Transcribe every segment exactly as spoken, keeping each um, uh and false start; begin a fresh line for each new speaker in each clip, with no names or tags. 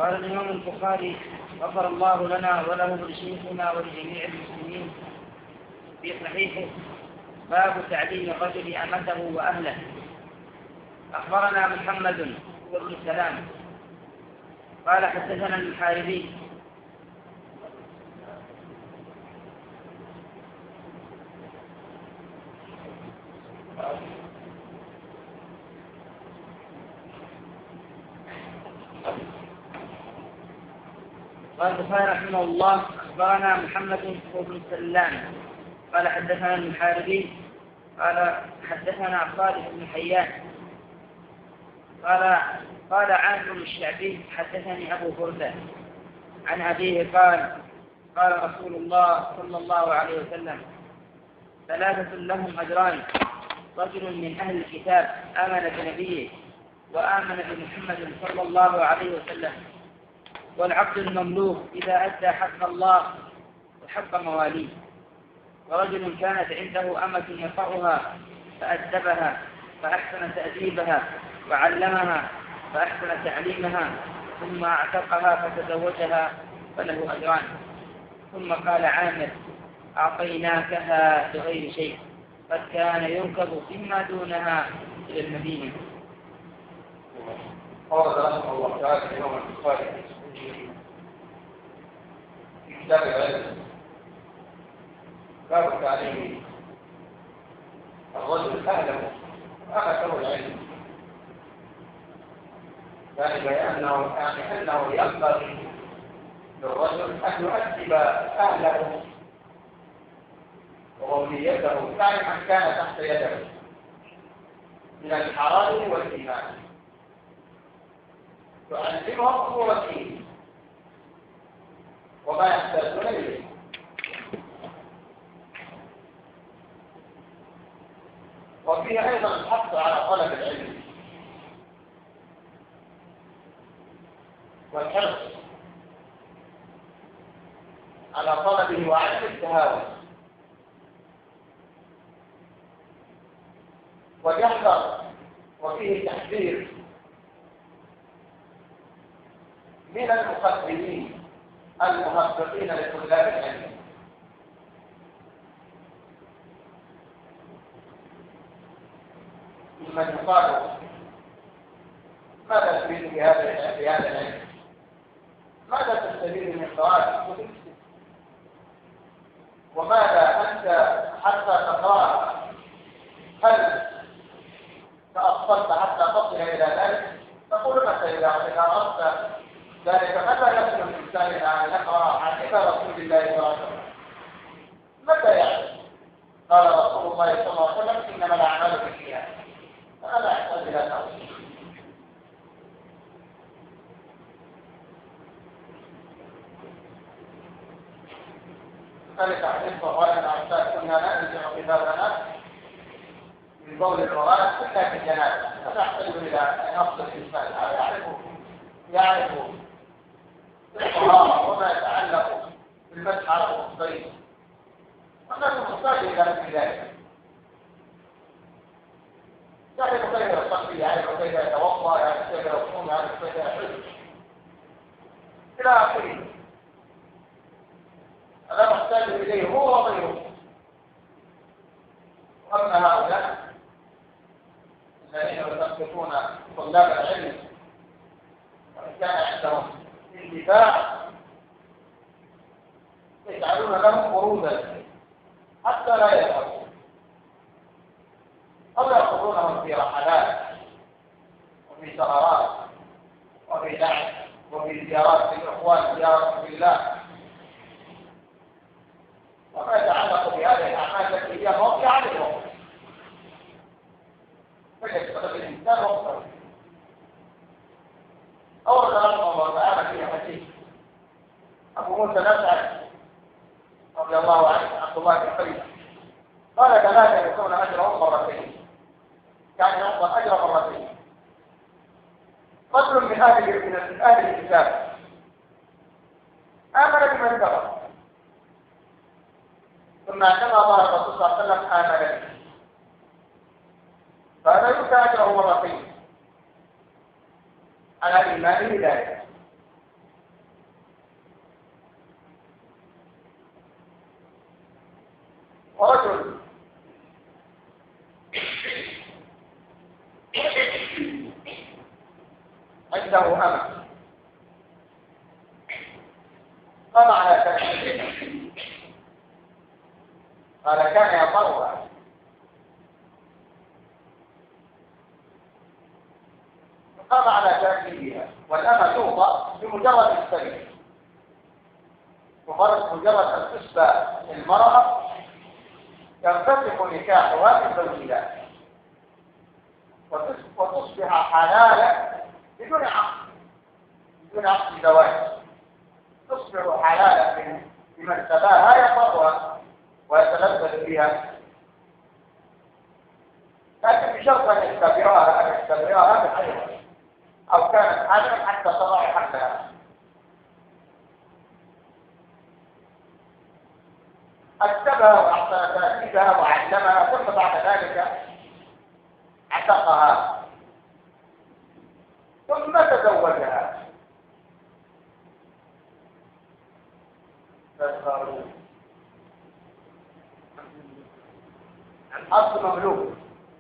قال الإمام البخاري غفر الله لنا وله ولشيخنا ولجميع المسلمين في صحيحه باب تعليم الرجل أمته وأهله. أخبرنا محمد بن سلام قال حدثنا المحاربي قال البخاري رحمه الله أخبرنا محمد بن سلام قال حدثنا المحاربي قال حدثنا خالد بن حيان قال قال عامر الشعبي حدثني أبو بردة عن أبيه قال قال رسول الله صلى الله عليه وسلم ثلاثة لهم أجران: رجل من أهل الكتاب آمن بنبيه وآمن بمحمد صلى الله عليه وسلم، والعبد المملوك إذا أدى حق الله وحق مواليه، ورجل كانت عنده أمة يطأها فأدبها فأحسن تأديبها وعلمها فأحسن تعليمها ثم اعتقها فتزوجها فله أجران. ثم قال عامر: أعطيناكها بغير شيء، قد كان يركب فيما دونها إلى المدينة.
قال رحمه الله تعالى الإمام البخاري في كتاب العلم باب تعليم الرجل أهله وأخذه العلم، يعني بأنه يعني أنه ينبغي للرجل أن يؤدب أهله ووليته، يعني من كان تحت يده من الحرام والإيمان، تعلمهم أمور الدين وما يحتاجون إليه. وفيه أيضا الحث على طلب العلم والحرص على طلبه وعدم التهاون، ويحذر وفيه تحذير من المقدمين المهبطين لطلاب العلم، ممن يقال: ماذا تريد بهذا بهذا العلم؟ ماذا تستفيد من قراءة الكتب؟ وماذا أنت حتى تقرأ؟ هل تأصلت حتى تصل إلى ذلك؟ تقول متى إذا أردت ذلك متى يصل الإنسان إلى أن يقرأ حديث رسول الله صلى الله عليه وسلم؟ متى يعلم؟ قال رسول الله صلى الله عليه وسلم: إنما الأعمال بالنيات. فأنا أحتاج إلى تأصيل. ذلك حديث وقال الأعداء: كنا ننزع كتابنا من بول المراد إلا في الجنازة، فتحتاج إلى نص الإنسان يعرفه يعرفه الطهارة وما يتعلق بالمسح على الخفين، والناس محتاج إلى مثل ذلك، يعرف كيف يصلي، يعرف كيف يتوضأ، يعرف كيف يصوم، يعرف كيف يحج إلى آخره. هذا محتاج إليه هو وغيره. وأما هؤلاء الذين يثبتون طلاب العلم وإن كان عندهم اندفاع يجعلون لهم قروضا حتى لا يذهبوا، أو يأخذونهم في رحلات وفي سهرات وفي لعب وفي زيارات للإخوان، زيارة بالله، وما يتعلق بهذه الأعمال التي هي موقعة للوقت، فيستخدم الإنسان وقته. أورد رحمه الله تعالى في حديث أبو موسى الأشعري رضي الله عنه عبد الله بن قيس قال: ثلاثة يكون أجرهم مرتين، يعني يعطى أجر مرتين: رجل من أهل من أهل الكتاب آمن بمن كفر، ثم عندما ظهر الرسول صلى الله عليه وسلم آمن به، فهذا يؤتى أجره مرتين على إيمانه ذلك. ورجل عنده أمل قام على تأكيدها قال كان يطرها قام على تأكيدها والأمل توضع بمجرد السبيل مجرد أن تصبح المرأة ينفتح نكاحها بالزوجيات وتصبح حلالا بدون عقد بدون عقد زواج تصبح حلالا لمن تباها يطأها ويتلذذ بها لكن بشرط ان يختبرها ان يختبرها بحيض او كانت حاملا حتى تضع حملها. أكتبها وأعطى تأكيدها وعلمها ثم بعد ذلك عتقها ثم تزوجها. الأصل مملوك،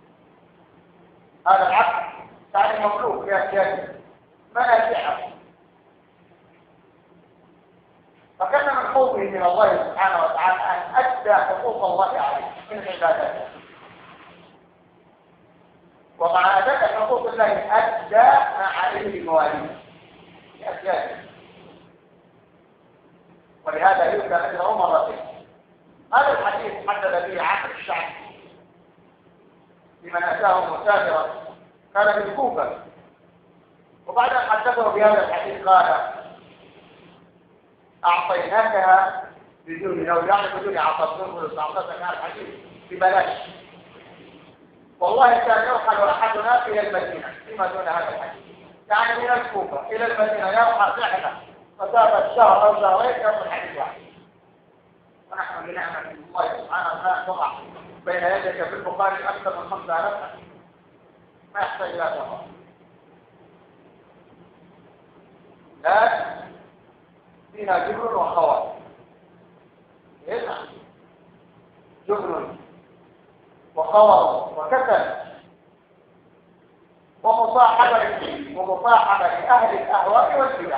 هذا العقد يعني مملوك يا سيدي منافعه، فكان من خوفه من الله سبحانه وتعالى أن أدى حقوق الله عليه من العبادات، ومع أداء حقوق الله أدى ما عليه بمواليه بأسياده، ولهذا يؤتى أجره مرتين. هذا الحديث حدث به عامر الشعبي لمن أتاه مسافرا كان في الكوفة، وبعد أن حدثه بهذا الحديث قال أعطيناكها بدون لو يعني بدون عطاء فلوس أعطيتك هذا الحديث ببلاش، والله كان يرحل أحدنا إلى المدينة فيما دون هذا الحديث، يعني من الكوفة إلى المدينة يرحل رحلة مسافة شهر أو شهرين يوم الحديث واحد، ونحن بنعمة الله سبحانه وتعالى نضع بين يديك في البخاري أكثر من خمسة آلاف ما يحتاج إلى تفاصيل. لا فيها جبر وخوات، هنا جبر وخوات وكسل ومصاحبة ومصاحبة لأهل الأهواء والبدع،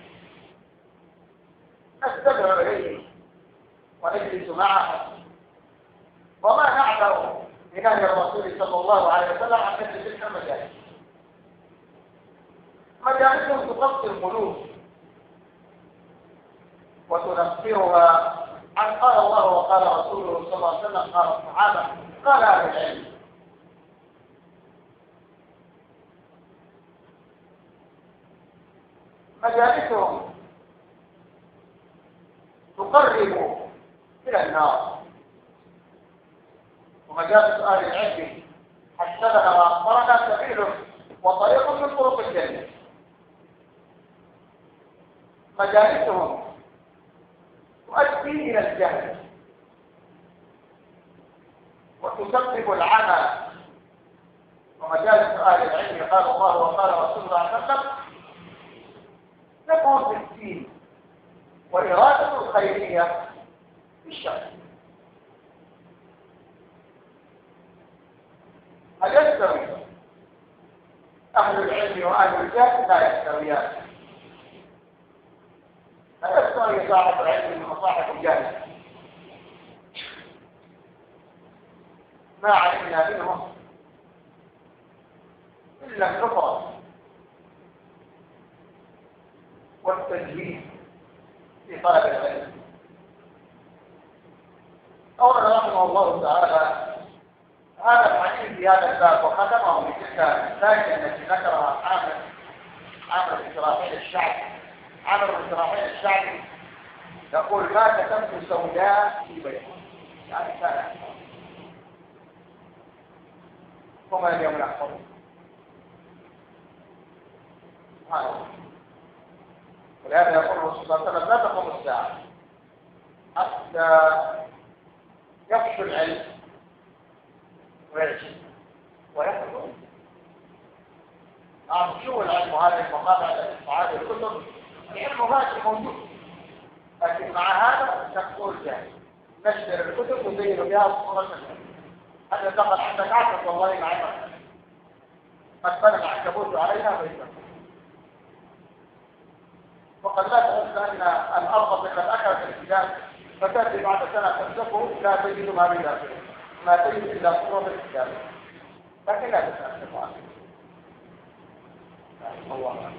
نستمع إليه ونجلس معه وما نعلم بنهي الرسول صلى الله عليه وسلم عن مثل تلك المجالس. مجالسهم تقصي القلوب وتنفرها عن قال الله وقال رسوله صلى الله عليه وسلم قال الصحابة قال أهل العلم. مجالسهم تقرب إلى النار، ومجالس أهل العلم حسبنا وأخبرنا سبيل وطريق من طرق الجنة. مجالسهم تؤدي إلى الجهل وتسبب العمى، ومجالس أهل العلم قال الله وقال رسول الله صلى الله عليه وسلم نكون في الدين وإرادة الخيرية في الشر. هل يستوي أهل العلم وأهل الجهل؟ لا يستويان. لا يستوي صاحب العلم وصاحب الجهل، ما علمنا منهم إلا النفرة والتجويد في طلب العلم. أولا رحمه الله تعالى هذا الحديث في هذا الباب وختمه بتلك الثانية التي ذكرها عامر عامر بن شراحيل الشعبي. عامر بن شراحيل الشعبي يقول ما كتمت سوداء في بيت، يعني كان وما اليوم يحفظون سبحان الله. ولهذا يقول الرسول صلى الله عليه وسلم لا تقوم الساعة حتى يفشو العلم ويعجب ويحفظ. نعم شو العلم هذه المقاطع هذه الكتب؟ العلم هذا موجود، لكن مع هذا تقول جاهل تشتري الكتب وتزين بها الصورة حتى تقل عندك عشرة والله مع عمر قد بنى العنكبوت عليها بيتا وقد لا تحس أن الأرض قد أكلت الكتاب فتأتي بعد سنة تمسكه لا تجد ما بداخله ما تجد إلا صورة الكتاب لكن لا تسأل عنه الله